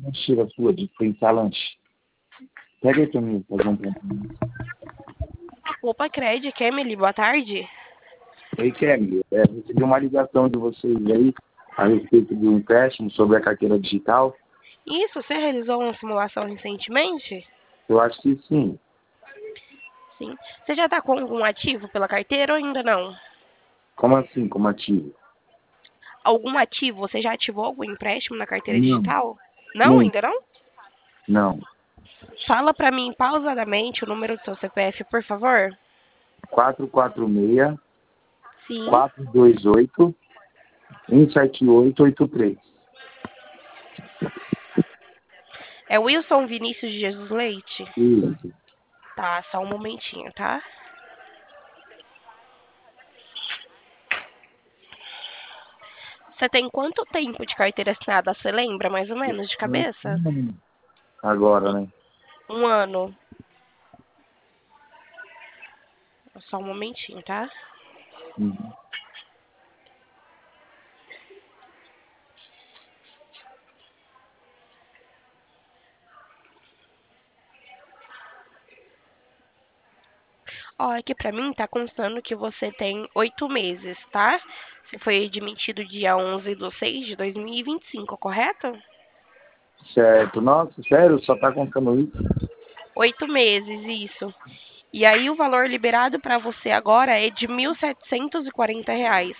lancheira sua de fritar lanche. Pega aí pra mim, fazer um pouquinho. Opa, Cred, Kemily, boa tarde. Oi, Kelly. Recebi uma ligação de vocês aí a respeito do empréstimo sobre a carteira digital. Isso, você realizou uma simulação recentemente? Eu acho que sim. Sim. Você já está com algum ativo pela carteira ou ainda não? Como assim, como ativo? Algum ativo? Você já ativou algum empréstimo na carteira Não, digital? Não, não, ainda não? não. Fala para mim pausadamente o número do seu CPF, por favor. 446 Sim. 428 17883. É Wilson Vinícius de Jesus Leite? Isso. Tá, só um momentinho, tá? Você tem quanto tempo de carteira assinada? Você lembra, mais ou menos, de cabeça? Agora, né? Um ano. Só um momentinho, tá? Uhum. Ó, aqui pra mim tá constando que você tem 8 meses, tá? Você foi admitido dia 11/6/2025, correto? Certo. Nossa, sério? Só tá contando isso? 8 meses, isso. E aí o valor liberado pra você agora é de R$ 1.740.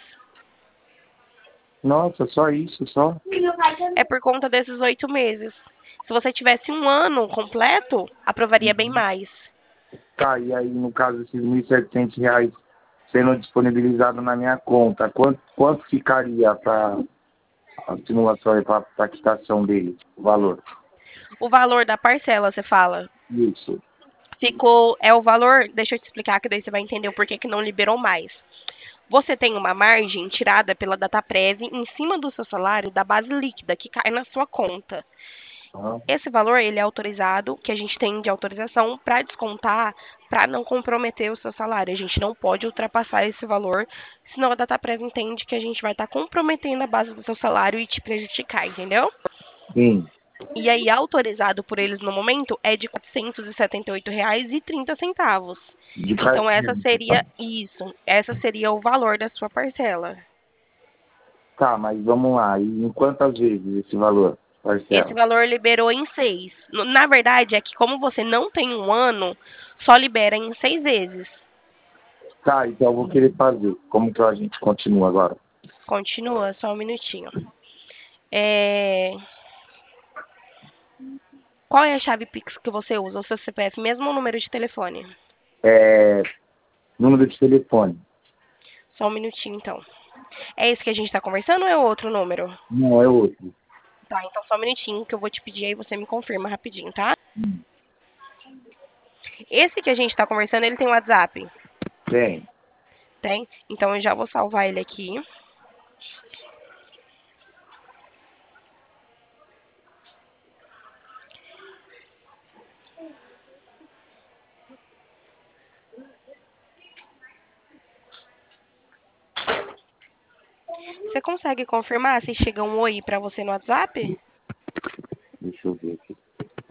Nossa, só isso, só? É por conta desses 8 meses. Se você tivesse um ano completo, aprovaria bem mais. Tá, e aí, no caso, esses R$ 1.700 sendo disponibilizado na minha conta, quanto ficaria para a simulação e para a quitação dele, o valor? O valor da parcela, você fala, Isso. ficou, é o valor, deixa eu te explicar que daí você vai entender o porquê que não liberou mais. Você tem uma margem tirada pela Dataprev em cima do seu salário da base líquida que cai na sua conta. Aham. Esse valor ele é autorizado, que a gente tem de autorização para descontar, para não comprometer o seu salário. A gente não pode ultrapassar esse valor, senão a Dataprev entende que a gente vai estar comprometendo a base do seu salário e te prejudicar, entendeu? Sim. E aí, autorizado por eles no momento é de R$ 478,30. De Então, essa carteira. seria isso. Essa seria o valor da sua parcela. Tá, mas vamos lá. E em quantas vezes esse valor? Esse Parcela. valor liberou em 6. Na verdade, é que como você não tem um ano, só libera em 6 vezes. Tá, então eu vou querer fazer. Como que a gente continua agora? Continua, só um minutinho. É, Qual é a chave Pix que você usa? O seu CPF mesmo ou o número de telefone? É, número de telefone. Só um minutinho, então. É esse que a gente está conversando ou é outro número? Não, é outro. Tá, então só um minutinho que eu vou te pedir aí você me confirma rapidinho, tá? Esse que a gente está conversando, ele tem WhatsApp? Tem. Tem? Então eu já vou salvar ele aqui. Você consegue confirmar se chega um oi pra você no WhatsApp? Deixa eu ver aqui.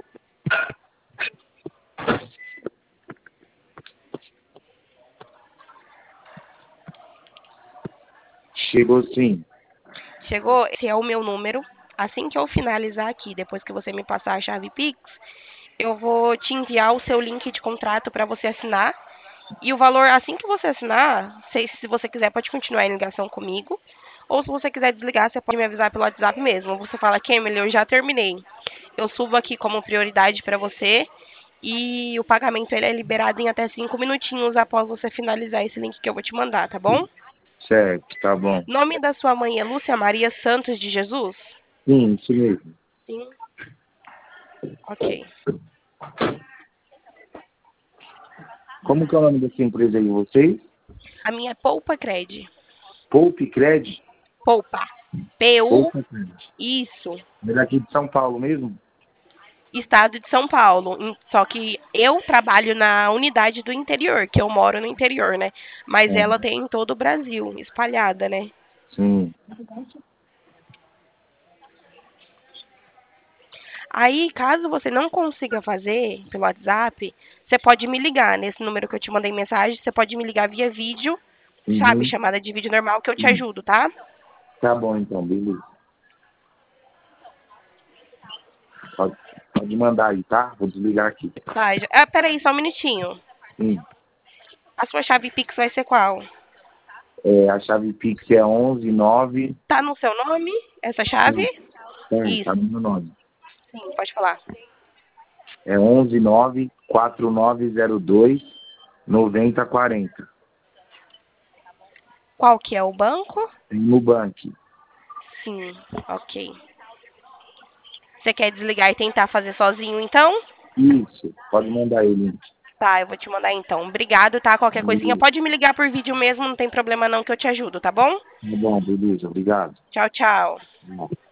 Chegou sim. Chegou? Esse é o meu número. Assim que eu finalizar aqui, depois que você me passar a chave Pix, eu vou te enviar o seu link de contrato para você assinar. E o valor, assim que você assinar, se você quiser, pode continuar em ligação comigo. Ou se você quiser desligar, você pode me avisar pelo WhatsApp mesmo. Você fala, Kemily, eu já terminei. Eu subo aqui como prioridade para você. E o pagamento ele é liberado em até 5 minutinhos após você finalizar esse link que eu vou te mandar, tá bom? Certo, tá bom. Nome da sua mãe é Lúcia Maria Santos de Jesus? Sim, isso mesmo. Sim. Ok. Como que é o nome dessa empresa aí, vocês? A minha é Poupa Cred. Poupe Cred? Poupa. P-U. Poupa Cred. Isso. É daqui de São Paulo mesmo? Estado de São Paulo. Só que eu trabalho na unidade do interior, que eu moro no interior, né? Mas É. ela tem em todo o Brasil, espalhada, né? Sim. Aí, caso você não consiga fazer pelo WhatsApp, você pode me ligar nesse número que eu te mandei mensagem, você pode me ligar via vídeo, sabe, Uhum. chamada de vídeo normal que eu te ajudo, tá? Tá bom, então, beleza. Pode, pode mandar aí, tá? Vou desligar aqui. Tá, peraí, só um minutinho. Sim. A sua chave Pix vai ser qual? A chave Pix é 119. Tá no seu nome, essa chave? Tá Isso, no meu nome. sim, pode falar. É 119-4902-9040. Qual que é o banco? Tem no banco. Sim, ok. Você quer desligar e tentar fazer sozinho, então? Isso, pode mandar ele. Tá, eu vou te mandar então. Obrigado, tá? Qualquer coisinha, Beleza. pode me ligar por vídeo mesmo, não tem problema não que eu te ajudo, tá bom? Tá bom, beleza, obrigado. Tchau, tchau.